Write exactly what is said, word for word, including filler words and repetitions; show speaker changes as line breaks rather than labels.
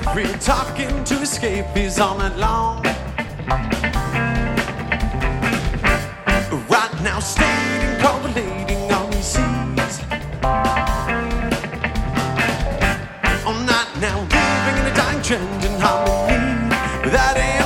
free, talking to escapees all night long. Right now, stating, correlating on these seas. All night now, living in a dying trend in harmony. That ain't